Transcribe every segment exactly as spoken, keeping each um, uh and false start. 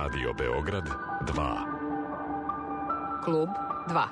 Radio Beograd dva. Klub dva.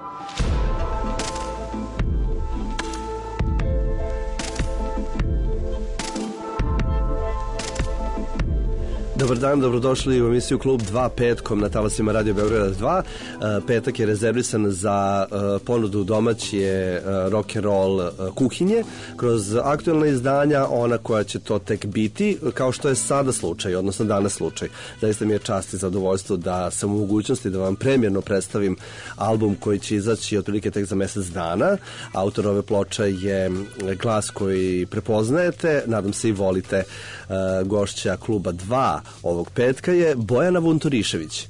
Dobar dan, dobrodošli u emisiju Klub dva petkom na talasima Radio Beograda dva. Petak je rezervisan za ponudu domaće rock'n'roll kuhinje kroz aktualna izdanja, ona koja će to tek biti, kao što je sada slučaj, odnosno danas slučaj. Zaista mi je čast i zadovoljstvo da sam u mogućnosti da vam premjerno predstavim album koji će izaći otprilike tek za mesec dana. Autor ove ploče je glas koji prepoznajete, nadam se i volite. Gošća Kluba dva ovog petka je Bojana Vunturišević.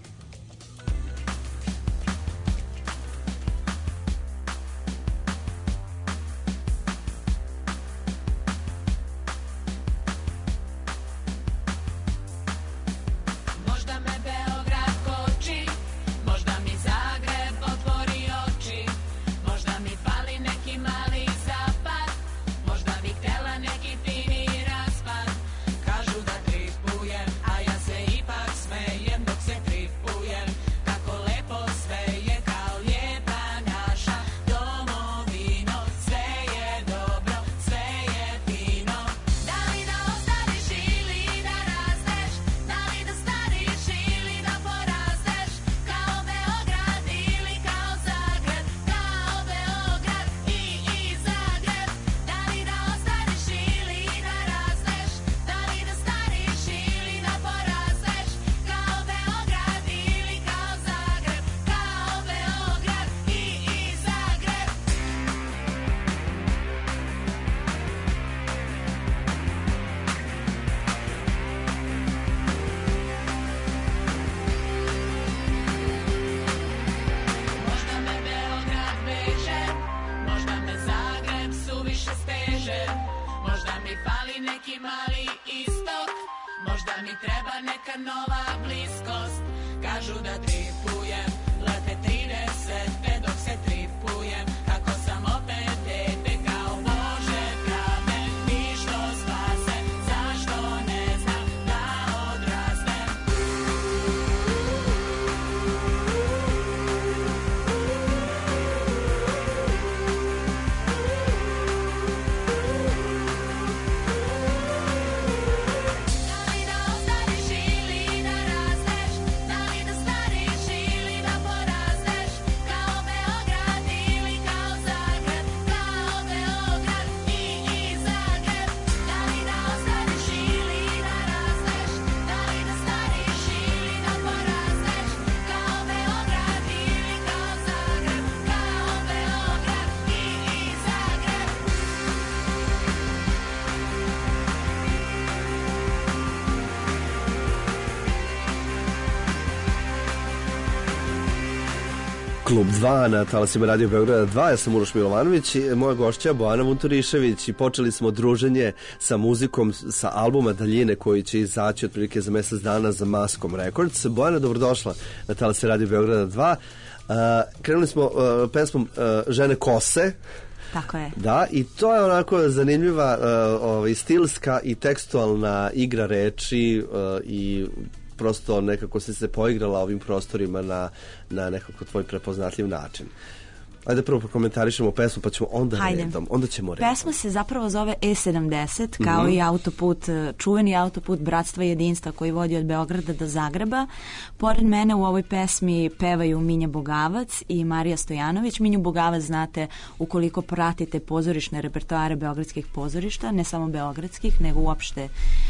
Klub dva na talasima Radio Beograda dva, ja sam Uroš Milovanović i moja gošća Bojana Vunturišević i počeli smo druženje sa muzikom sa albuma Daljine koji će izaći otprilike za mesec dana za Maskom Records. Bojana, dobrodošla na talasima Radio Beograda dva. Uh, krenuli smo uh, pesmom uh, Žene kose. Tako je. Da, i to je onako zanimljiva uh, ovaj, stilska i tekstualna igra reči uh, i prosto nekako si se poigrala ovim prostorima na, na nekako tvoj prepoznatljiv način. Ajde prvo prokomentarišemo pesmu, pa ćemo onda Hajde. redom. Onda ćemo redom. Pesma se zapravo zove E sedamdeset, kao mm-hmm. i autoput, čuveni autoput Bratstva i jedinstva koji vodi od Beograda do Zagreba. Pored mene u ovoj pesmi pevaju Minja Bogavac i Marija Stojanović. Minju Bogavac znate ukoliko pratite pozorišne repertoare beogradskih pozorišta, ne samo beogradskih, nego uopšte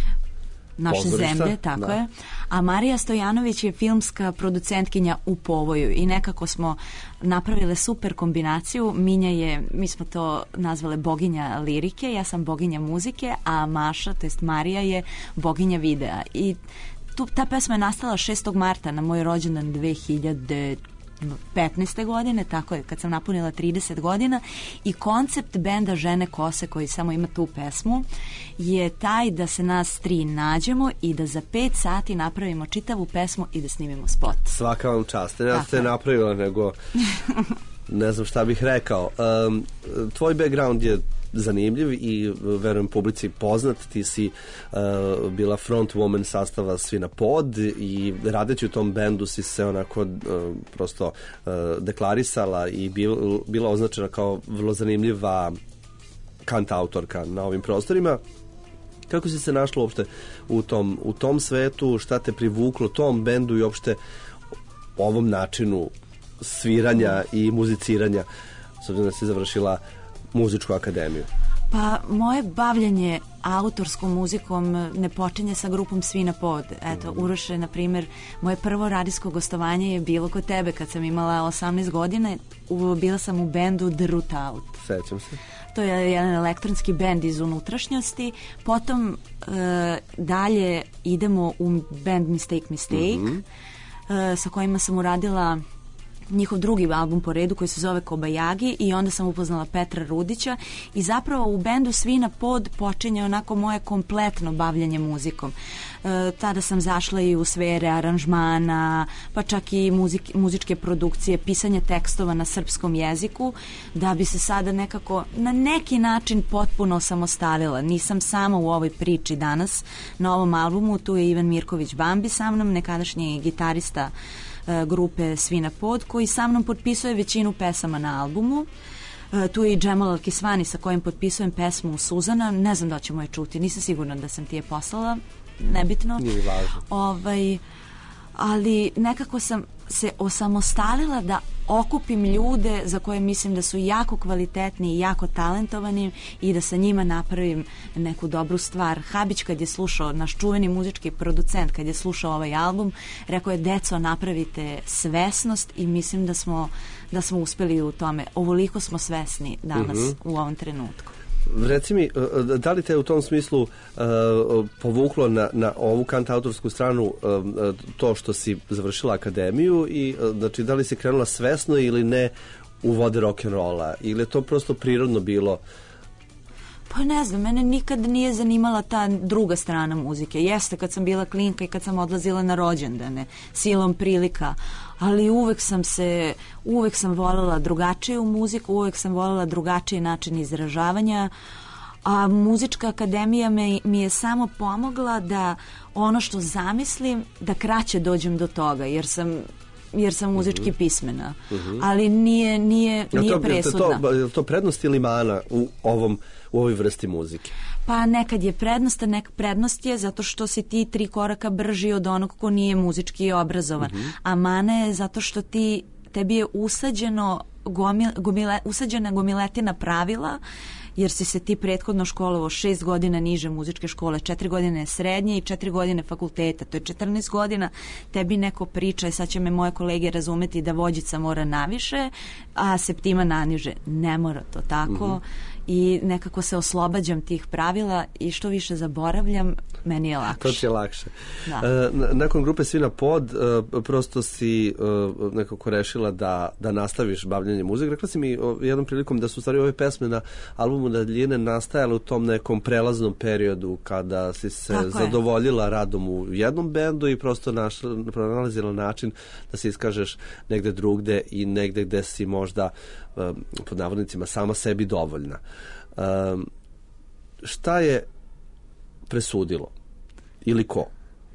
naše pozorišta, zemlje, tako da. je. A Marija Stojanović je filmska producentkinja u Povoju i nekako smo napravile super kombinaciju. Minja je, mi smo to nazvale boginja lirike, ja sam boginja muzike, a Maša, to jest Marija, je boginja videa. I tu, ta pesma je nastala šestog marta na moj rođendan dve hiljade petnaeste godine, tako je, kad sam napunila trideset godina, i koncept benda Žene kose, koji samo ima tu pesmu, je taj da se nas tri nađemo i da za pet sati napravimo čitavu pesmu i da snimimo spot. Svaka vam čast. Ne da ste napravila, nego ne znam šta bih rekao. Um, tvoj background je zanimljiv i verujem publici poznat. Ti si uh, bila front woman sastava Svi na pod i radeći u tom bendu si se onako uh, prosto uh, deklarisala i bil, bila označena kao vrlo zanimljiva kantautorka na ovim prostorima. Kako si se našla uopšte u tom, u tom svetu, šta te privuklo tom bendu i uopšte ovom načinu sviranja i muziciranja, s obzirom da si završila muzičku akademiju? Pa moje bavljanje autorskom muzikom ne počinje sa grupom Svi na pod. Eto, Uroše, na primjer, moje prvo radijsko gostovanje je bilo kod tebe kad sam imala osamnaest godina. U, bila sam u bendu The Root Out. Sećam se. To je jedan elektronski bend iz unutrašnjosti. Potom e, dalje idemo u band Mistake Mistake, mm-hmm. e, sa kojima sam uradila njihov drugi album po redu koji se zove Kobajagi i onda sam upoznala Petra Rudića i zapravo u bendu Svi na pod počinje onako moje kompletno bavljanje muzikom. E, tada sam zašla i u sfere aranžmana, pa čak i muzik, muzičke produkcije, pisanje tekstova na srpskom jeziku, da bi se sada nekako na neki način potpuno samostalila. Nisam sama u ovoj priči danas. Na ovom albumu tu je Ivan Mirković Bambi sa mnom, nekadašnji gitarista grupe Svi na pod, koji sa mnom potpisuje većinu pesama na albumu. E, tu je i Džemal Alkisvani sa kojim potpisujem pesmu Suzana. Ne znam da ćemo je čuti, nisam sigurna da sam ti je poslala, nebitno. Nije važno. Ovaj, ali nekako sam se osamostalila da okupim ljude za koje mislim da su jako kvalitetni i jako talentovani i da sa njima napravim neku dobru stvar. Habić kad je slušao, naš čuveni muzički producent, kad je slušao ovaj album, rekao je: deco, napravite svesnost, i mislim da smo, da smo uspeli u tome. Ovoliko smo svesni danas uh-huh. u ovom trenutku. Reci mi, da li te u tom smislu uh, povuklo na, na ovu kantautorsku stranu uh, to što si završila akademiju i uh, znači da li si krenula svesno ili ne u vode rock'n'rolla, ili je to prosto prirodno bilo? Pa ne znam, mene nikad nije zanimala ta druga strana muzike. Jeste kad sam bila klinka i kad sam odlazila na rođendane, silom prilika, ali uvek sam se, uvek sam voljela drugačiju muziku, uvek sam voljela drugačiji način izražavanja, a muzička akademija me, mi je samo pomogla da ono što zamislim, da kraće dođem do toga, jer sam jer sam muzički uh-huh. pismena, uh-huh. ali nije, nije, nije to, presudna. Je to, je to prednost ili mana u ovom u ovoj vrsti muzike? Pa nekad je prednost, a nek prednost je zato što si ti tri koraka brži od onog ko nije muzički obrazovan. Uh-huh. A mana je zato što ti, tebi je usađeno gomil, gomile, usađena gomiletina pravila, jer si se ti prethodno školovao šest godina niže muzičke škole, četiri godine srednje i četiri godine fakulteta. To je četrnaest godina, tebi neko priča, i sad će me moje kolege razumeti da vođica mora naviše, a septima naniže. Ne mora to tako. Mm-hmm. I nekako se oslobađam tih pravila i što više zaboravljam, meni je lakše. To ti je lakše. Da. E, nakon grupe Svi na pod, e, prosto si e, nekako rešila da, da nastaviš bavljanje muzike. Rekla si mi o, jednom prilikom da su stvari ove pesme na albumu Daljine nastajale u tom nekom prelaznom periodu kada si se tako zadovoljila je. radom u jednom bendu i prosto našla, pronalazila način da se iskažeš negde drugde i negde gde si možda um, pod navodnicima sama sebi dovoljna. Um, šta je presudilo? Ili ko?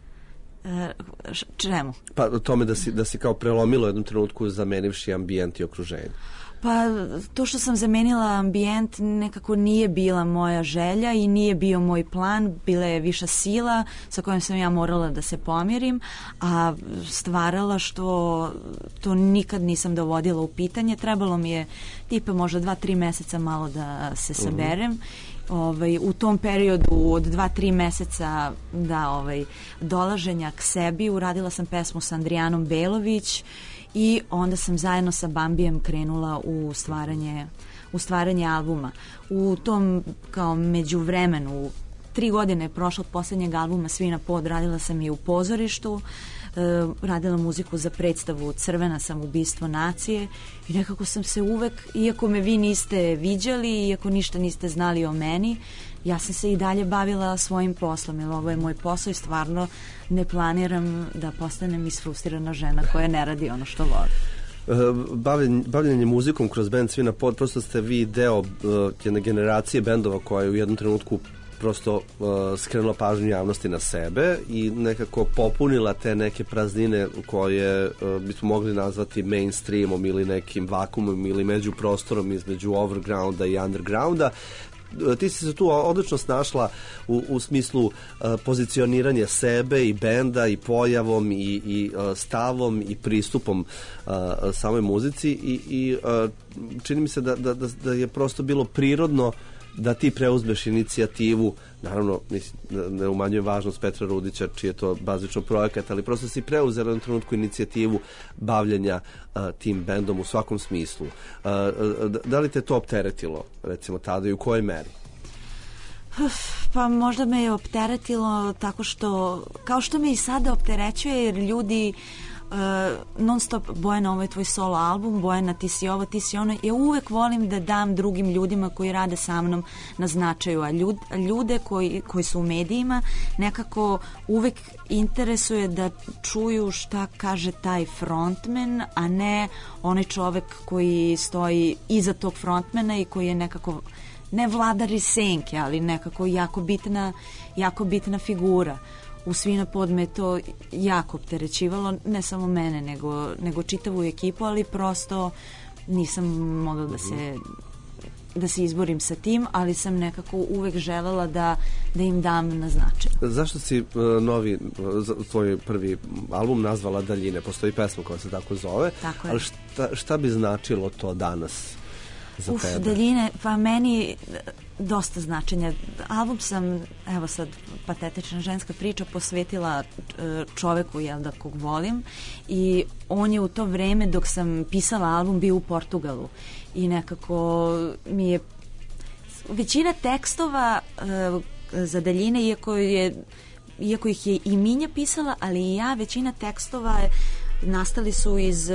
E, čemu? Pa tome da si, da si kao prelomilo u jednom trenutku zamenivši ambijent i okruženje. Pa to što sam zamenila ambijent nekako nije bila moja želja i nije bio moj plan, bila je viša sila sa kojom sam ja morala da se pomirim, a stvarala što to nikad nisam dovodila u pitanje. Trebalo mi je tipa možda dva, tri meseca malo da se saberem. Uh-huh. Ovaj, u tom periodu od dva, tri meseca da, ovaj, dolaženja k sebi uradila sam pesmu sa Andrijanom Belović i onda sam zajedno sa Bambijem krenula u stvaranje, u stvaranje albuma. U tom kao međuvremenu, tri godine je prošlo od posljednjeg albuma Svi na pod, radila sam i u pozorištu, e, radila muziku za predstavu Crvena samoubistvo nacije i nekako sam se uvek, iako me vi niste viđali, iako ništa niste znali o meni, ja sam se i dalje bavila svojim poslom, jer ovo je moj posao i stvarno ne planiram da postanem isfrustirana žena koja ne radi ono što voli. bavljenje, bavljenje muzikom kroz band Svi na pod, prosto ste vi deo uh, jedne generacije bendova koja je u jednom trenutku prosto uh, skrenula pažnju javnosti na sebe i nekako popunila te neke praznine koje uh, bismo mogli nazvati mainstreamom ili nekim vakumom ili među prostorom između overgrounda i undergrounda. Ti si se tu odlično snašla u, u smislu uh, pozicioniranja sebe i benda i pojavom i, i uh, stavom i pristupom uh, samoj muzici i, i uh, čini mi se da, da, da je prosto bilo prirodno da ti preuzmeš inicijativu, naravno ne umanjujem važnost Petra Rudića čiji je to bazično projekat, ali prosto si preuzela na trenutku inicijativu bavljenja uh, tim bendom u svakom smislu. Uh, da li te to opteretilo, recimo tada i u kojoj meri? Pa možda me je opteretilo tako što, kao što me i sada opterećuje, jer ljudi Uh, non stop Bojana, ovo je tvoj solo album, Bojana ti si ovo, ti si ono. Ja uvek volim da dam drugim ljudima koji rade sa mnom na značaju, a ljud, ljude koji, koji su u medijima nekako uvek interesuje da čuju šta kaže taj frontman, a ne onaj čovek koji stoji iza tog frontmana i koji je nekako ne vladar iz senke, ali nekako jako bitna, jako bitna figura. U Svi na pod me to jako opterećivalo, ne samo mene, nego, nego čitavu ekipu, ali prosto nisam mogla da se, da se izborim sa tim, ali sam nekako uvek želela da, da im dam na značaj. Zašto si uh, novi, uh, tvoj prvi album nazvala Daljine? Postoji pesma koja se tako zove, tako je. Ali šta, šta bi značilo to danas za Uf, tebe? Daljine, pa meni dosta značenja. Album sam, evo sad, patetična ženska priča, posvetila čoveku, jel da, kog volim, i on je u to vreme dok sam pisala album bio u Portugalu i nekako mi je većina tekstova uh, za Daljine, iako je iako ih je i Minja pisala, ali i ja, većina tekstova nastali su iz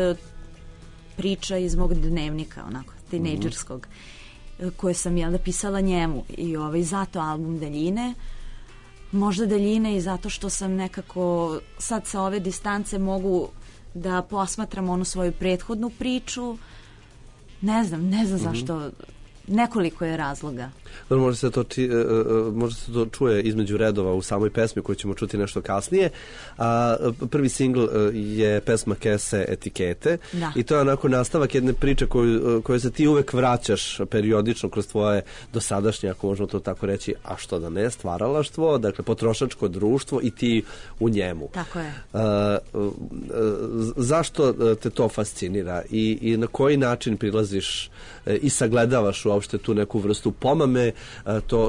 priča iz mog dnevnika, onako, tinejdžerskog, koje sam ja napisala njemu, i ovaj, zato album Daljine, možda Daljine i zato što sam nekako sad sa ove distance mogu da posmatram onu svoju prethodnu priču, ne znam, ne znam mm-hmm. zašto, nekoliko je razloga. Dobro, možda se to, či, uh, možda se to čuje između redova u samoj pesmi koju ćemo čuti nešto kasnije. A, prvi singl uh, je pesma Kese etikete, da. I to je onako nastavak jedne priče koju, koju se ti uvek vraćaš periodično kroz tvoje dosadašnje, ako možemo to tako reći, a što da ne, stvaralaštvo, dakle potrošačko društvo i ti u njemu. Tako je. Uh, uh, zašto te to fascinira i, i na koji način prilaziš uh, i sagledavaš uopšte tu neku vrstu pomame, to,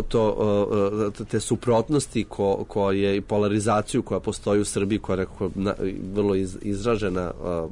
to, te suprotnosti ko, koje i polarizaciju koja postoji u Srbiji, koja je nekako na, vrlo iz, izražena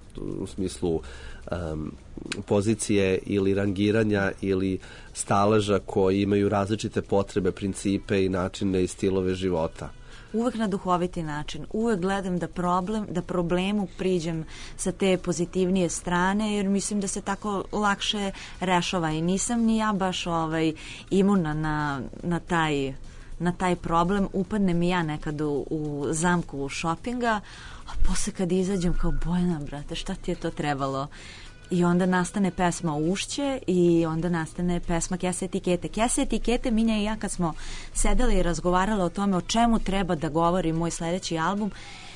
u smislu um, pozicije ili rangiranja ili staleža koji imaju različite potrebe, principe i načine i stilove života. Uvek na duhoviti način. Uvek gledam da problem, da problemu priđem sa te pozitivnije strane, jer mislim da se tako lakše rešava i nisam ni ja baš ovaj, imuna na, na, taj, na taj problem. Upadnem i ja nekad u, u zamku šopinga, a posle kad izađem kao Bojana, brate, šta ti je to trebalo? I onda nastane pesma Ušće i onda nastane pesma Kese etikete. Kese etikete, Minja i ja kad smo sedeli i razgovarali o tome o čemu treba da govori moj sledeći album,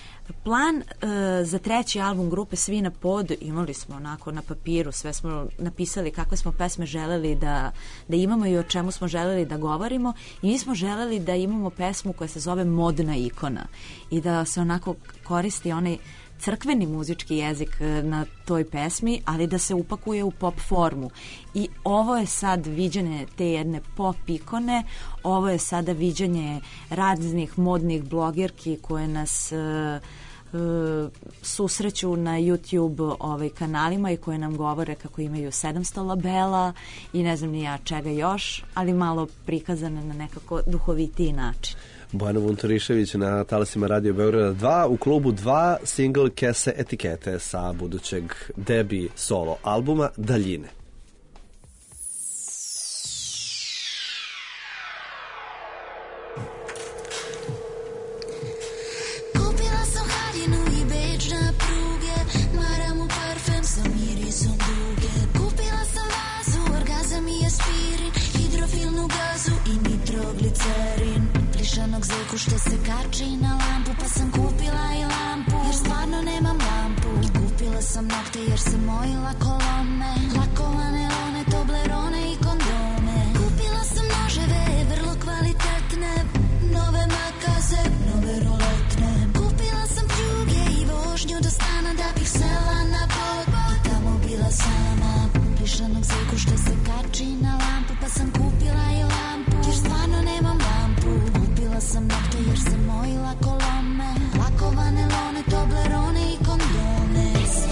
plan uh, za treći album grupe Svi na pod, imali smo onako na papiru, sve smo napisali kakve smo pesme želeli da, da imamo i o čemu smo želeli da govorimo, i mi smo želeli da imamo pesmu koja se zove Modna ikona i da se onako koristi onaj crkveni muzički jezik na toj pesmi, ali da se upakuje u pop formu. I ovo je sad viđanje te jedne pop ikone, ovo je sada viđanje raznih modnih blogerki koje nas uh, uh, susreću na YouTube ovaj, kanalima i koje nam govore kako imaju sedamsto labela i ne znam ni ja čega još, ali malo prikazane na nekako duhovitiji način. Bojana Vunturišević na talasima Radio Beograda dva, u klubu dva, singl Kese etikete sa budućeg debi solo albuma Daljine. Kupila sam haljinu i beč na pruge, maram u parfem sa miris punu gazu i nitroglicerin. Plišanog zeku što se kači na lampu, pa sam kupila i lampu, jer stvarno nemam lampu. I kupila sam nokte jer se mojila kolone, lakovane one, toblerone i kondome. Kupila sam noževe, vrlo kvalitetne, nove makaze, nove roletne. Kupila sam pljuge i vožnju do stana da bih sela na pod, i tamo bila sama. Plišanog zeku što se kači na lampu, pa sam kupila i lampu, jer stvarno nemam lampu. Kupila sam nokte jer se mojila kolome, lakovane lone, toblerone i kondome.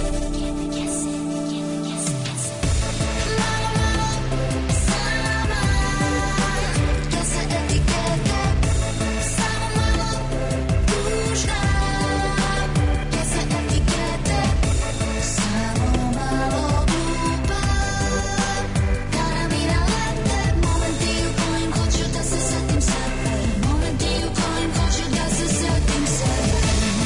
Malo, malo, sama, gdje se etikete, samo malo, tužna, gdje se etikete, samo malo glupa, kada mi nalete, momenti u kojim hoću da se setim sebe, momenti u kojim hoću da se setim sebe.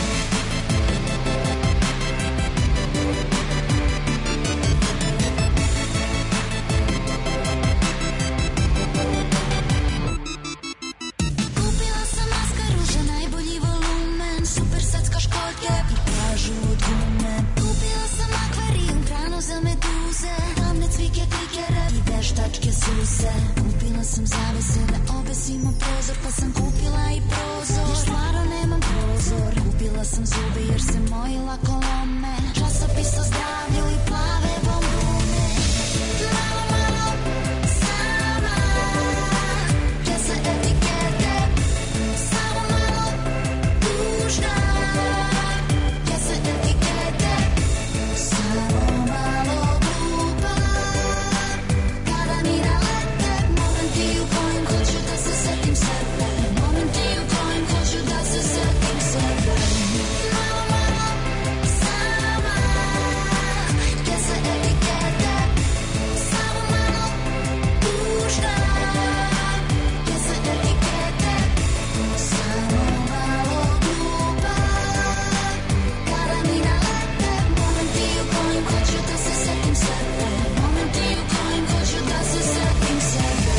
Kupila sam maskaru za najbolji volumen, super secka školjke i plažu od gume. Kupila sam akvarijum, hranu za meduze, tamne cvike, klikere i veštačke suse. Kupila sam zavese da obesim u prozor, pa sam kupila i prozor, jer stvarno nemam prozor. Kupila sam zube jer se mojila kolome, časopis o zdravlju i plave bombone. Malo, malo, sama, gdje se etikete, samo malo, tužna, gdje se etikete, samo malo glupa, kada mi nalete, momenti u kojim hoću da se setim sebe, momenti u kojim hoću da se setim sebe. Malo, malo, sama, gdje se etikete, samo malo, tužna, gdje se etikete, samo malo glupa, kada mi nalete, momenti u kojim hoću da se setim sebe, momenti u kojim hoću da se setim sebe.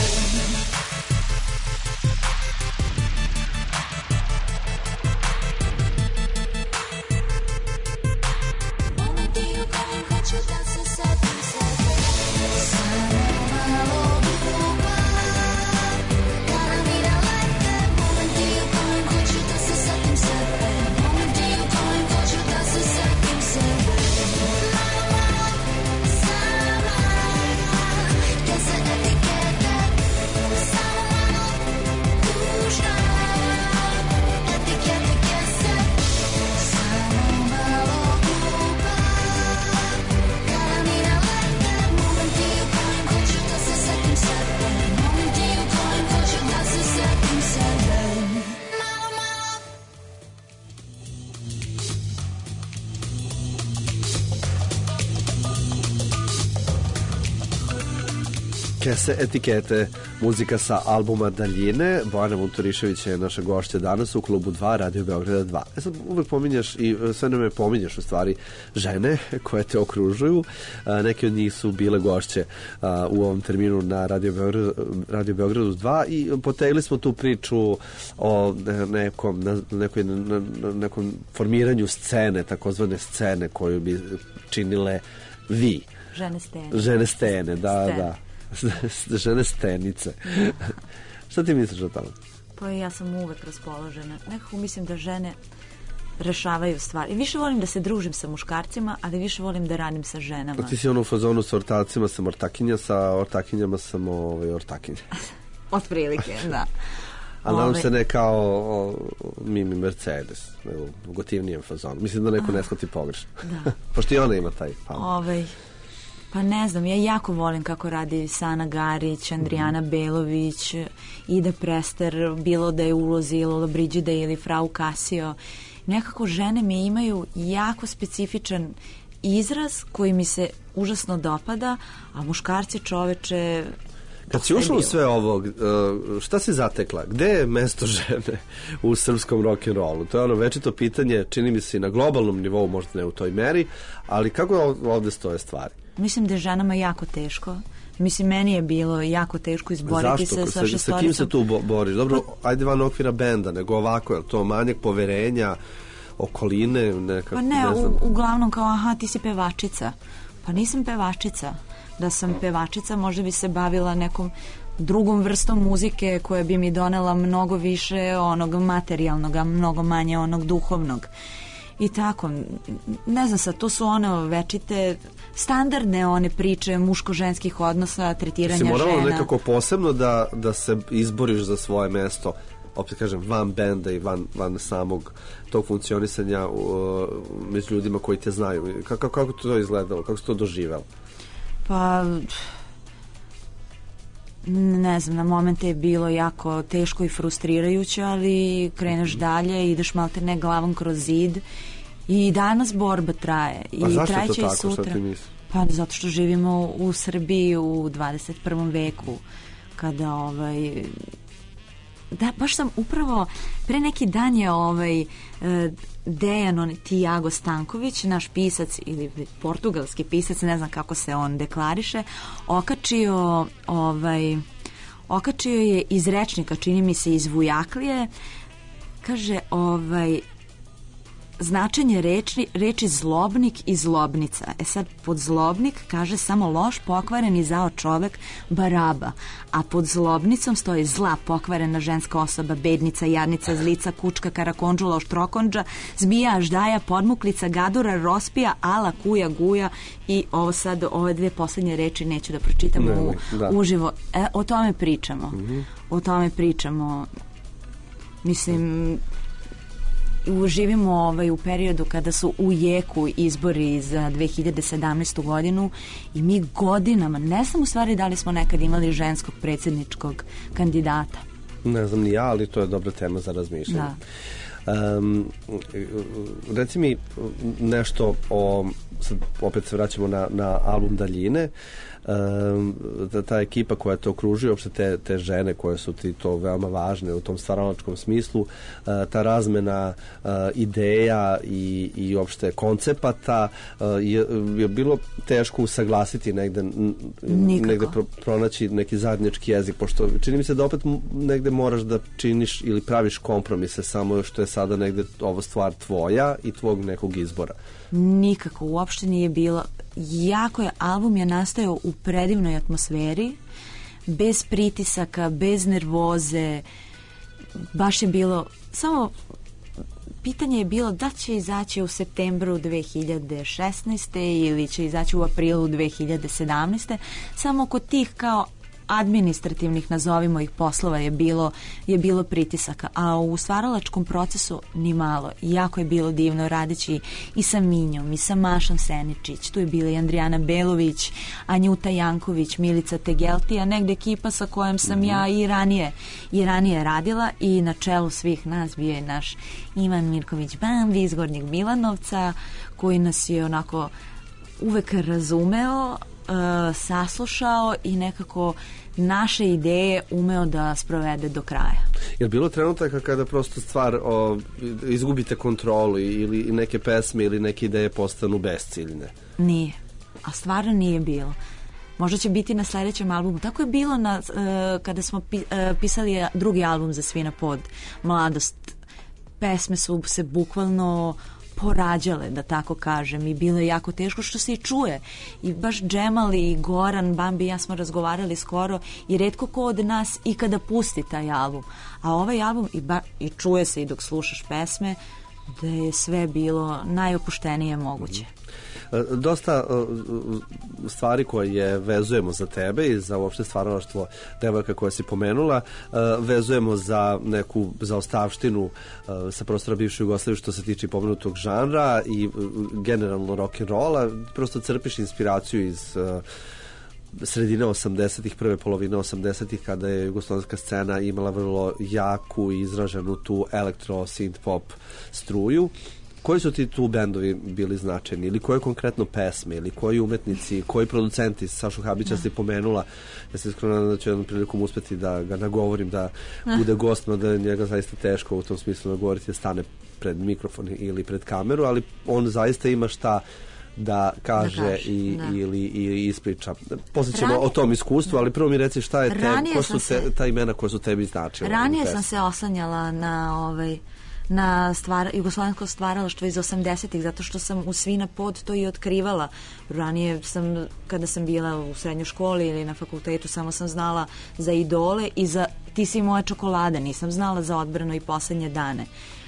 Momenti u kojim hoću da se setim sebe, samo malo glupa, kada mi nalete, momenti u kojim hoću da se setim sebe, momenti u kojim hoću da se setim sebe. Malo, malo, sama, gdje se etikete, samo malo, tužna, etikete gdje se, samo malo glupa, kada mi nalete, momenti u kojim hoću da se setim sebe, momenti u kojim hoću da se setim sebe. Malo, malo. Kese etikete, muzika sa albuma Daljine. Bojana Vunturišević je naša gošća danas u klubu dva Radio Beograda dva. E sad uvek pominjaš i sve nam je pominjaš u stvari žene koje te okružuju. A, neke od njih su bile gošće a, u ovom terminu na Radio Beogradu, Radio Beogradu dva i potegli smo tu priču o nekom, na, nekoj, na, na, nekom formiranju scene, takozvane scene koju bi činile vi. Žene stene. Žene stene, da, Stene. da. Žene stenice. Šta ti misliš o tome? Pa ja sam uvek raspoložena. Nekako mislim da žene rešavaju stvari. Više volim da se družim sa muškarcima, ali više volim da radim sa ženama. Ti si ono u fazonu sa ortacima sam ortakinja, sa ortakinjama sam ovaj, ortakinja. Otprilike, da. A nadam Ove- se ne kao o, Mimi Mercedes, nego u gotivnijem fazonu. Mislim da neko ne shvati pogrešno. Da. Pošto i ona ima taj famu. Ovaj, pa ne znam, ja jako volim kako radi Sana Garić, Andrijana Belović, Ida Prester, bilo da je u ulozi Lola Brigida ili Frau Casio. Nekako žene mi imaju jako specifičan izraz koji mi se užasno dopada, a muškarci, čoveče... Kad si ušla u sve ovo, šta si zatekla? Gde je mesto žene u srpskom rock'n'rollu? To je ono večito pitanje, čini mi se i na globalnom nivou, možda ne u toj meri, ali kako ovde stoje stvari? Mislim da je ženama jako teško. Mislim, meni je bilo jako teško izboriti Zašto? se sa šestoricom. Sa kim se tu bo- boriš? Dobro, pa, ajde van okvira benda, nego ovako, je to manjak poverenja, okoline, nekako, pa ne, ne znam. U, uglavnom kao, aha, ti si pevačica. Pa nisam pevačica. Da sam pevačica, možda bi se bavila nekom drugom vrstom muzike koja bi mi donela mnogo više onog materijalnog, a mnogo manje onog duhovnog. I tako, ne znam sad, to su one večite standardne one priče muško-ženskih odnosa, tretiranja žena. Si morala nekako posebno da, da se izboriš za svoje mesto, opet kažem, van benda i van, van samog tog funkcionisanja uh, među ljudima koji te znaju. Kako, kako to izgledalo? Kako si to doživjela? Pa, ne znam, na momente je bilo jako teško i frustrirajuće, ali kreneš dalje, ideš maltene glavom kroz zid i danas borba traje. I A zašto trajeće to tako? i sutra. Šta ti misliš? Pa zato što živimo u Srbiji u dvadeset prvom veku, kada ovaj... Da, baš sam upravo, pre neki dan je ovaj Dejan Tiago Stanković, naš pisac ili portugalski pisac, ne znam kako se on deklariše, okačio ovaj okačio je iz rečnika, čini mi se iz Vujaklije, kaže ovaj značenje reči, reči zlobnik i zlobnica. E sad, pod zlobnik kaže samo loš, pokvaren i zao čovek, baraba. A pod zlobnicom stoji zla, pokvarena ženska osoba, bednica, jadnica, zlica, kučka, karakondžula, oštrokondža, zmija, aždaja, podmuklica, gadura, rospija, ala, kuja, guja i ovo sad, ove dve poslednje reči neću da pročitam ne, u, da. uživo. E, o tome pričamo. Mm-hmm. O tome pričamo. Mislim... Živimo ovaj, u periodu kada su u jeku izbori za dve hiljade sedamnaestu godinu i mi godinama, ne znam u stvari da li smo nekad imali ženskog predsjedničkog kandidata. Ne znam ni ja, ali to je dobra tema za razmišljanje. Da. Um, reci mi nešto o, sad opet se vraćamo na, na album Daljine. Um, ta, ta ekipa koja te okružuje, uopšte te, te žene koje su ti to veoma važne u tom stvaralačkom smislu, uh, ta razmena uh, ideja i, i uopšte koncepata uh, je, je bilo teško usaglasiti negde, negde pro, pronaći neki zajednički jezik, pošto čini mi se da opet negde moraš da činiš ili praviš kompromise, samo što je sada negde ovo stvar tvoja i tvog nekog izbora. Nikako, uopšte nije bilo. Jako je, album je nastajao u predivnoj atmosferi, bez pritisaka, bez nervoze, baš je bilo, samo pitanje je bilo da će izaći u septembru dve hiljade šesnaeste ili će izaći u aprilu dve hiljade sedamnaeste Samo kod tih kao administrativnih, nazovimo ih, poslova je bilo, je bilo pritisaka, a u stvaralačkom procesu ni malo. Jako je bilo divno radeći i sa Minjom i sa Mašom Seničić, tu je bila i Andrijana Belović, Anjuta Janković, Milica Tegeltija, negde ekipa sa kojom sam mm-hmm. ja i ranije, i ranije radila, i na čelu svih nas bio je naš Ivan Mirković-Bambi iz Gornjeg Milanovca, koji nas je onako uvek razumeo, Uh, saslušao i nekako naše ideje umeo da sprovede do kraja. Je li bilo trenutaka kada prosto stvar o, izgubite kontrolu ili neke pesme ili neke ideje postanu besciljne? Nije, a stvarno nije bilo. Možda će biti na sledećem albumu. Tako je bilo na, uh, kada smo pi, uh, pisali drugi album za Svi na pod, Mladost. Pesme su se bukvalno porađale, da tako kažem, i bilo je jako teško, što se i čuje. I baš Džemal i Goran, Bambi i ja smo razgovarali skoro i retko ko od nas ikada pusti taj album. A ovaj album, i, ba, i čuje se i dok slušaš pesme, da je sve bilo najopuštenije moguće. Dosta stvari koje vezujemo za tebe i za uopšte stvaralaštvo devojka koja si pomenula, vezujemo za neku zaostavštinu sa prostora bivše Jugoslavije što se tiče pomenutog žanra i generalno rock'n'rolla. Prosto crpiš inspiraciju iz sredine osamdesetih, prve polovine osamdesetih, kada je jugoslovenska scena imala vrlo jaku i izraženu tu elektro, synth pop struju. Koji su ti tu bendovi bili značajni? Ili koje konkretno pesme? Ili koji umetnici? Koji producenti? Sašu Habića si pomenula. Ja se iskreno nadam da ću jednom prilikom uspeti da ga nagovorim da bude gost, no da je njega zaista teško u tom smislu nagovoriti da stane pred mikrofon ili pred kameru, ali on zaista ima šta da kaže, Da kaže, i, da. ili, ili ispriča. Poslije ćemo Ranije- o tom iskustvu, ali prvo mi reci šta je te, Ranije ko sam su te, se- ta imena koja su tebi značila. Ranije u sam pesmi. se oslanjala na ovaj na stvar, jugoslovensko stvaralaštvo iz osamdesetih, zato što sam u Svina pod to i otkrivala. Ranije sam, kada sam bila u srednjoj školi ili na fakultetu, samo sam znala za Idole i za Ti si moja čokolada, nisam znala za Odbranu i Poslednje dane.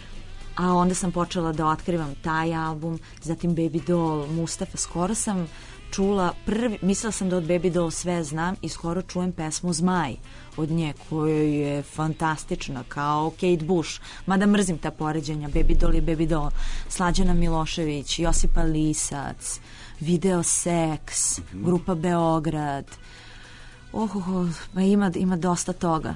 A onda sam počela da otkrivam taj album, zatim Baby Doll, Mustafa. Skoro sam čula prvi, mislila sam da od Baby Doll sve znam i skoro čujem pesmu Zmaj od nje, koja je fantastična, kao Kate Bush, mada mrzim ta poređenja, Baby Doll je Baby Doll. Slađana Milošević, Josipa Lisac, Video Seks, mm-hmm. Grupa Beograd. Oh, oh, oh, ma ima, ima dosta toga.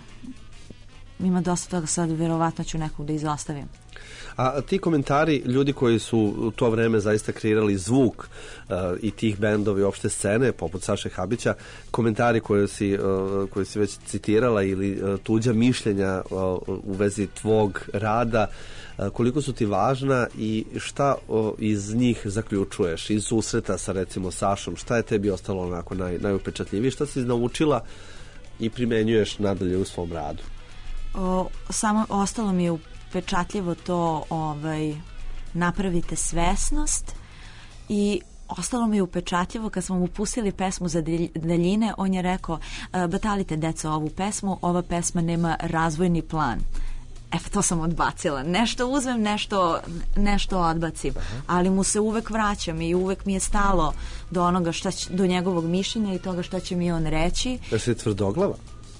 Ima dosta toga, sad verovatno ću nekog da izostavim. A ti komentari, ljudi koji su u to vreme zaista kreirali zvuk uh, i tih bendova i opšte scene, poput Saše Habića, komentari koje si, uh, koje si već citirala ili uh, tuđa mišljenja uh, u vezi tvog rada, uh, koliko su ti važna i šta uh, iz njih zaključuješ, iz susreta sa recimo Sašom, šta je tebi ostalo onako naj, najupečatljivije, šta si naučila i primenjuješ nadalje u svom radu? O, samo ostalo mi je upečatljivo to ovaj, napravite svesnost i ostalo mi je upečatljivo kad smo mu pustili pesmu za daljine, on je rekao batalite deco ovu pesmu, ova pesma nema razvojni plan. E pa to sam odbacila. Nešto uzmem, nešto, nešto odbacim. Aha. Ali mu se uvek vraćam i uvek mi je stalo do onoga šta će, do njegovog mišljenja i toga šta će mi on reći. Da si tvrdoglava?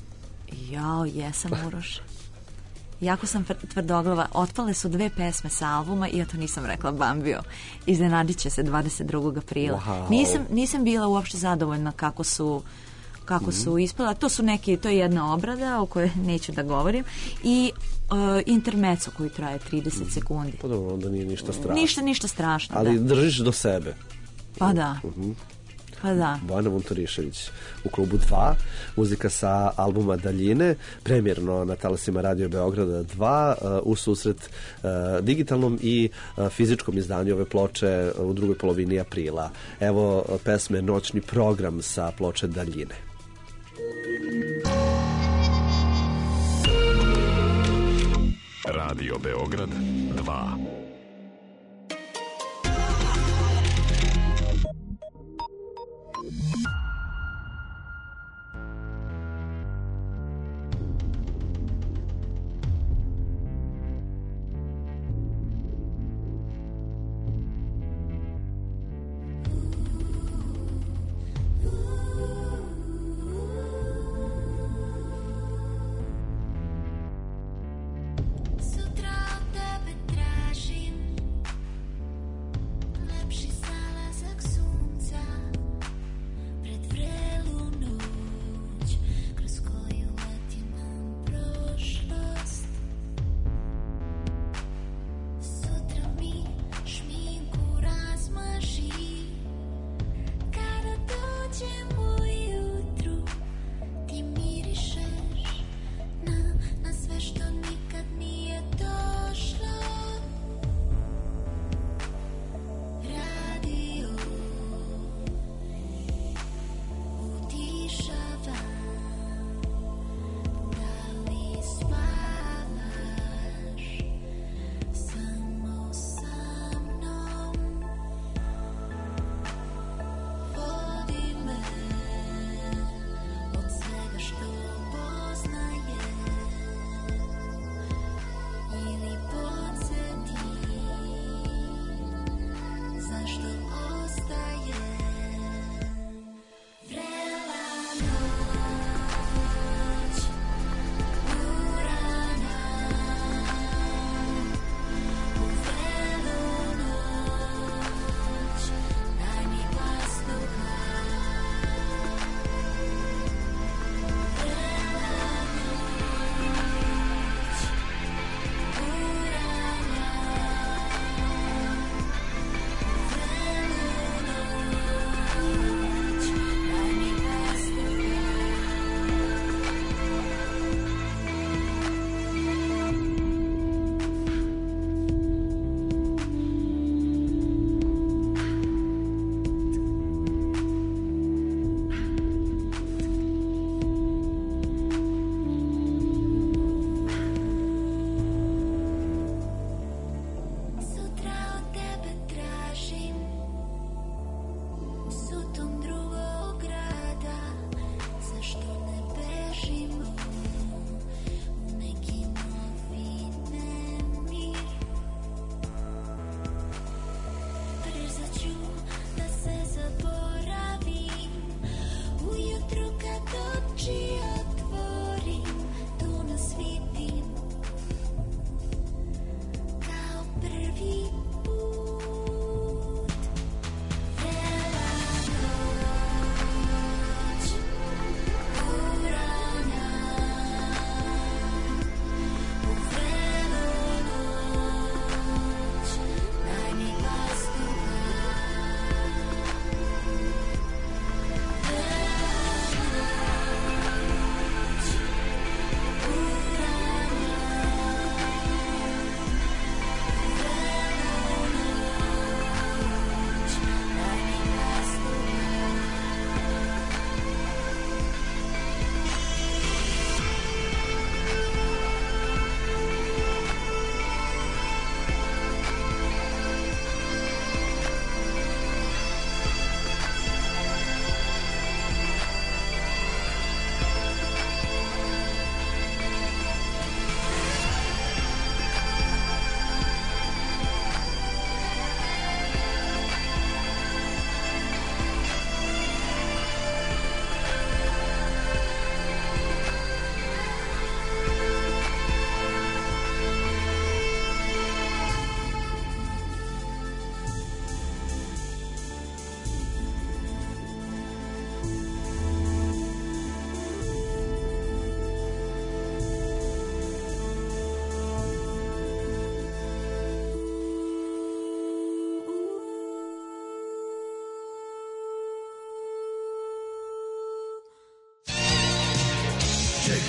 Jao, jesam, Uroš. Jako sam tvrdoglava. Otpale su dve pesme sa albuma i ja to nisam rekla Bambio. Iznenadit će se dvadeset drugog aprila. Wow. Nisam, nisam bila uopšte zadovoljna kako su kako mm. su ispala. To su neki, to je jedna obrada o kojoj neću da govorim i uh, intermeco koji traje trideset mm. sekundi. Pa dobro, onda nije ništa strašno. Ništa, ništa strašno, ali da. držiš do sebe. Pa da. Uh-huh. Pa da. Bojana Vunturišević u klubu dva, muzika sa albuma Daljine, premjerno na talasima Radio Beograda dva, uh, u susret uh, digitalnom i uh, fizičkom izdanju ove ploče u drugoj polovini aprila. Evo uh, pesme Noćni program sa ploče Daljine. Radio Beograd dva. Sutra od tebe tražim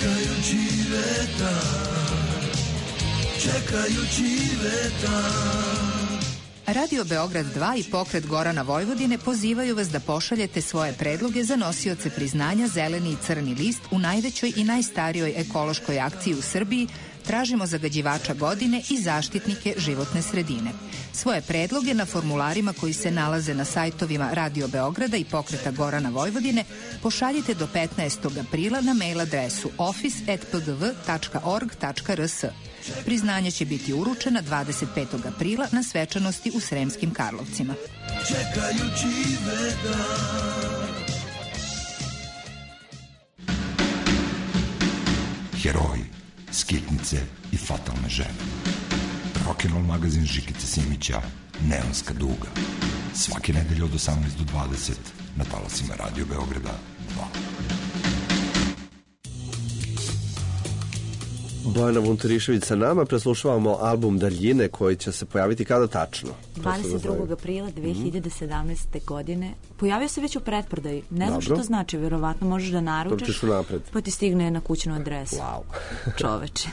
čekajući vetar, čekajući vetar. Radio Beograd dva i pokret Gorana Vojvodine pozivaju vas da pošaljete svoje predloge za nosioce priznanja Zeleni i Crni list u najvećoj i najstarijoj ekološkoj akciji u Srbiji Tražimo zagađivača godine i zaštitnike životne sredine. Svoje predloge na formularima koji se nalaze na sajtovima Radio Beograda i pokreta Gorana Vojvodine pošaljite do petnaestog aprila na mail adresu office at p g v tačka org tačka r s. Priznanje će biti uručena dvadeset petog aprila na svečanosti u Sremskim Karlovcima. Čekajući vedar. Heroji, skitnice i fatalne žene. Rock'n'roll magazin Žikice Simića, Neonska duga. Svake nedelje od osamnaest do dvadeset na talasima Radio Beograda dva. Bojana Vunturišević sa nama, preslušavamo album Daljine koji će se pojaviti kada tačno? dvadeset drugog aprila dve hiljade sedamnaeste. godine. Pojavio se već u pretprodaji. Ne znam što to znači, verovatno možeš da naručiš, pa ti stigne na kućnu adresu. Wow. Čoveče.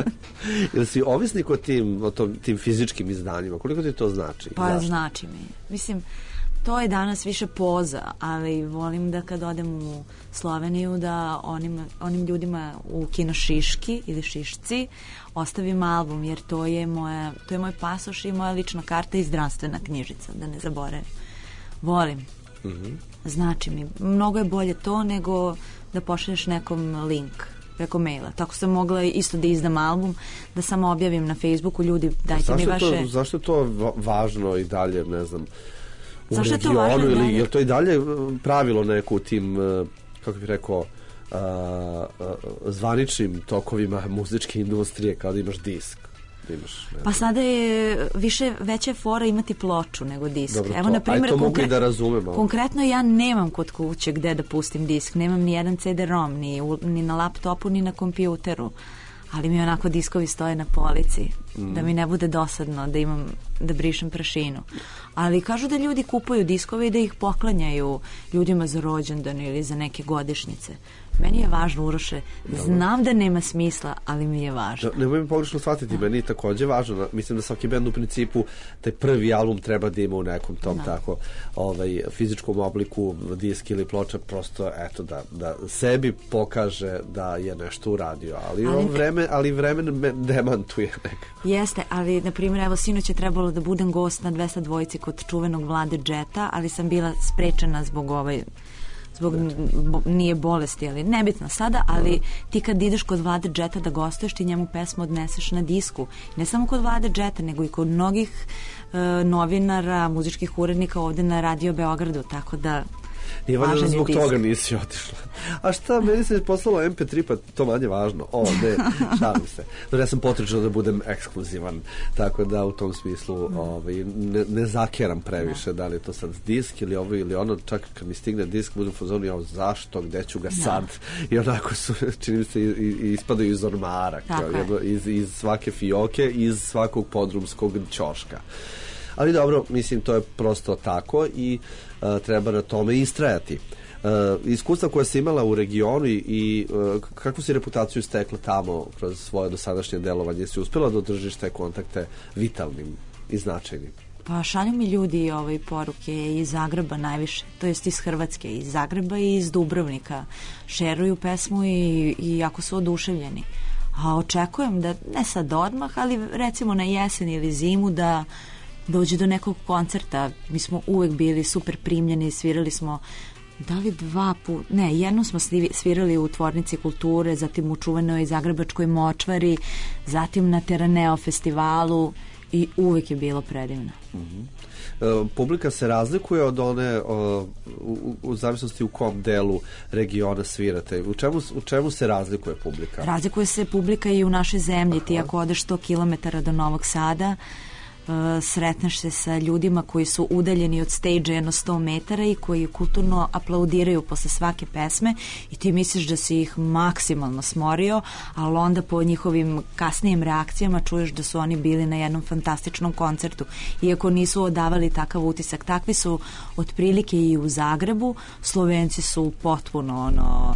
Ili si ovisnik o tim, o tom, tim fizičkim izdanjima? Koliko ti to znači? Pa Zašto? Znači mi. Mislim, to je danas više poza, ali volim da kad odem u Sloveniju da onim, onim ljudima u kino Šiški ili Šišci ostavim album, jer to je, moja, to je moj pasoš i moja lična karta i zdravstvena knjižica, da ne zaboravim. Volim. Mm-hmm. Znači mi. Mnogo je bolje to nego da pošalješ nekom link preko maila. Tako sam mogla isto da izdam album, da samo objavim na Facebooku, ljudi dajte zašto mi vaše... To, zašto je to važno i dalje, ne znam, u zašto regionu, je to važno, ili je to i dalje pravilo neko u tim, kako bih rekao, a, a, zvaničnim tokovima muzičke industrije, kao da imaš disk? Da imaš, pa sada je više veća fora imati ploču nego disk. Dobro, evo, to, na primjer, aj to mogu konkre- i da razumem. Ali. Konkretno ja nemam kod kuće gde da pustim disk, nemam ni jedan ce de rom, ni, u, ni na laptopu, ni na kompjuteru. Ali mi onako diskovi stoje na polici, mm. da mi ne bude dosadno da imam, da brišem prašinu. Ali kažu da ljudi kupuju diskove i da ih poklanjaju ljudima za rođendan ili za neke godišnjice. Meni je važno, Uroše, znam da nema smisla, ali mi je važno. Da, nemoj mi pogrešno shvatiti, meni je takođe važno. Mislim da svaki bend u principu taj prvi album treba da ima u nekom tom da. tako ovaj, fizičkom obliku, disk ili ploča, prosto eto da, da sebi pokaže da je nešto uradio. Ali, ali, vreme, ali vreme me demantuje nekako. Jeste, ali na primjer, evo sinoć je trebalo da budem gost na dvesta dvojici kod čuvenog Vlade Džeta, ali sam bila sprečena zbog ovaj zbog bo, nije bolesti, ali nebitno sada, ali ti kad ideš kod Vlade Džeta da gostuješ, ti njemu pesmu odneseš na disku. Ne samo kod Vlade Džeta, nego i kod mnogih e, novinara, muzičkih urednika ovde na Radio Beogradu, tako da nije važno da zbog disk. Toga nisi otišla. A šta, meni se poslalo em pe tri, pa to manje važno. O, ne, šalim se. Dobro, ja sam potrečao da budem ekskluzivan, tako da u tom smislu mm. ovaj, ne, ne zakeram previše, da. da li je to sad disk ili ovo ili ono, čak kad mi stigne disk, budem u fazonu, ja, zašto, gde ću ga sad? Da. I onako su, čini mi se, i, i ispadaju iz ormara, kao, jedno, iz, iz svake fioke, iz svakog podrumskog ćoška. Ali dobro, mislim, to je prosto tako i uh, treba na tome istrajati. Uh, iskustva koja si imala u regionu i, i uh, kakvu si reputaciju stekla tamo kroz svoje dosadašnje delovanje? Si uspela da održiš te kontakte vitalnim i značajnim? Pa šalju mi ljudi ovaj, poruke iz Zagreba najviše, to jest iz Hrvatske, iz Zagreba i iz Dubrovnika. Šeruju pesmu i, i jako su oduševljeni. A očekujem da, ne sad odmah, ali recimo na jesen ili zimu da dođe do nekog koncerta. Mi smo uvek bili super primljeni, svirali smo da li dva put, ne, jednom smo svirali u Tvornici kulture, zatim u čuvenoj Zagrebačkoj močvari, zatim na Teraneo festivalu i uvek je bilo predivno. Mm-hmm. E, publika se razlikuje od one o, u, u zavisnosti u kom delu regiona svirate. U čemu, u čemu se razlikuje publika? Razlikuje se publika i u našoj zemlji. Ti ako odeš sto kilometara do Novog Sada, Uh, sretneš se sa ljudima koji su udaljeni od stage jedno sto metara i koji kulturno aplaudiraju posle svake pesme i ti misliš da si ih maksimalno smorio, ali onda po njihovim kasnijim reakcijama čuješ da su oni bili na jednom fantastičnom koncertu, iako nisu odavali takav utisak. Takvi su otprilike i u Zagrebu. Slovenci su potpuno ono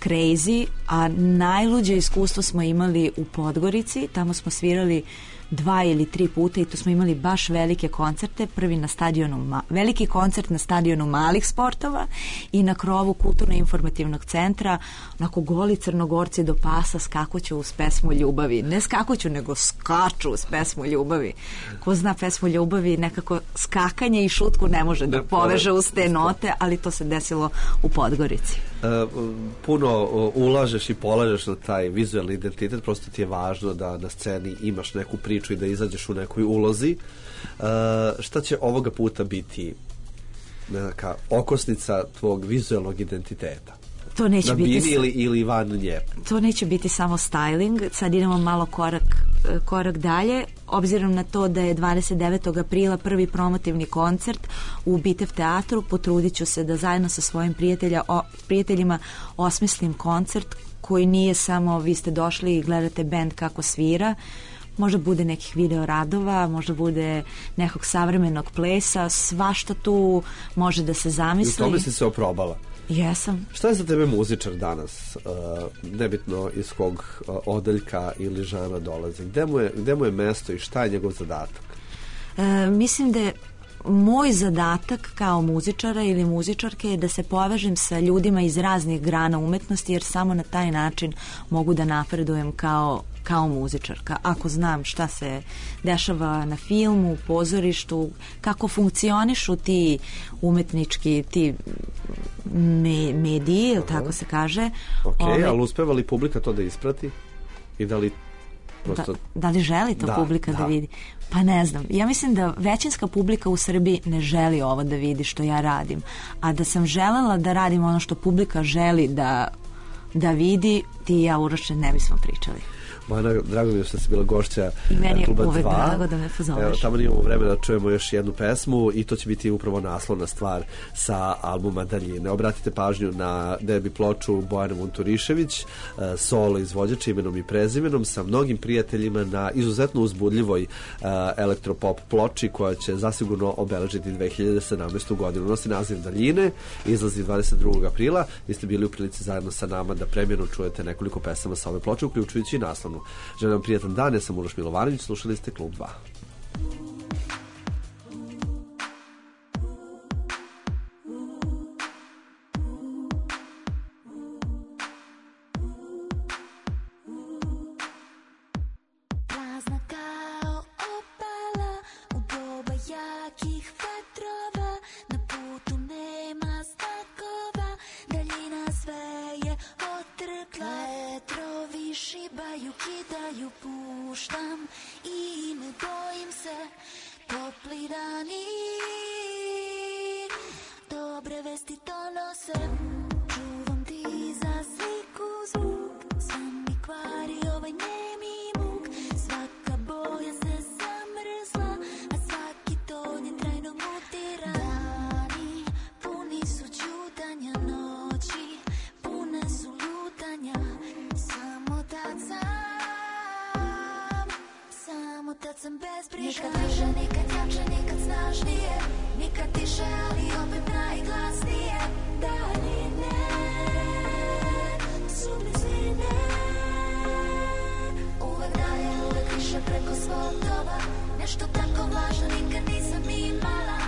crazy, a najluđe iskustvo smo imali u Podgorici, tamo smo svirali dva ili tri puta i to smo imali baš velike koncerte, prvi na stadionu, veliki koncert na stadionu malih sportova i na krovu kulturno-informativnog centra, onako goli Crnogorci do pasa skakuću uz pesmu Ljubavi, ne skakuću nego skaču uz pesmu Ljubavi. Ko zna pesmu Ljubavi, nekako skakanje i šutku ne može da poveže uz te note, ali to se desilo u Podgorici. Uh, puno uh, ulažeš i polažeš na taj vizualni identitet, prosto ti je važno da na sceni imaš neku priču i da izađeš u nekoj ulozi. Uh, šta će ovoga puta biti neka okosnica tvog vizualnog identiteta? To neće na biti bini ili, ili van nje? To neće biti samo styling. Sad idemo malo korak, korak dalje. Obzirom na to da je dvadeset devetog aprila prvi promotivni koncert u Bitev teatru, potrudit ću se da zajedno sa svojim prijatelja, o, prijateljima osmislim koncert koji nije samo vi ste došli i gledate bend kako svira. Možda bude nekih video radova, možda bude nekog savremenog plesa, svašta tu može da se zamisli. I u tome si se oprobala? Jesam. Šta je za tebe muzičar danas? Uh, nebitno iz kog uh, odeljka ili žana dolazi. Gde mu je, gde mu je mesto i šta je njegov zadatak? E, mislim da je moj zadatak kao muzičara ili muzičarke je da se povežem sa ljudima iz raznih grana umetnosti, jer samo na taj način mogu da napredujem kao kao muzičarka. Ako znam šta se dešava na filmu, pozorištu, kako funkcionišu ti umetnički, ti me, mediji, ili tako se kaže. Ok, Ove, ali uspeva li publika to da isprati? I da li prosto... Da, da li želi to da, publika da. da vidi? Pa ne znam. Ja mislim da većinska publika u Srbiji ne želi ovo da vidi što ja radim. A da sam želela da radim ono što publika želi da, da vidi, ti i ja uroče ne bismo pričali. Bojana, drago mi je što si bila gošća meni Kluba uvek dva. Drago da me pozoveš. Evo, tamo imamo vremena da čujemo još jednu pesmu i to će biti upravo naslovna stvar sa albuma Daljine. Obratite pažnju na debi ploču Bojane Vunturišević, solo izvođač imenom i prezimenom, sa mnogim prijateljima na izuzetno uzbudljivoj uh, elektropop ploči koja će zasigurno obeležiti dve hiljade sedamnaestu godinu. Nosi naziv Daljine, izlazi dvadeset drugog aprila. Vi ste bili u prilici zajedno sa nama da premijerno čujete nekoliko pesama sa ove ploče, uključujući i naslovnu. Želim vam prijatan dan, ja sam Uroš Milovanović, slušali ste Klub dva. Prazna kao opala u doba jakih vetrova, na putu nema znakova, daljina sve je otrgla. Vetrovi šibaju, kidaju, puštam i ne bojim se, topli dani dobre vesti donose. Čuvam ti za sliku zvuk, sam mi kvari ovaj nemi muk. Svaka boja se zamrzla, a svaki ton je trajno mutira. Dani puni su ćutanja, noći pune su lutanja. Samo tad sam, samo tad sam bezbrižna. Nikad više, nikad jače, nikad snažnije, nikad tiše, ali opet najglasnije. Daljine su blizine, uvek dalje, uvek više preko svog doba. Nešto tako važno nikad nisam imala.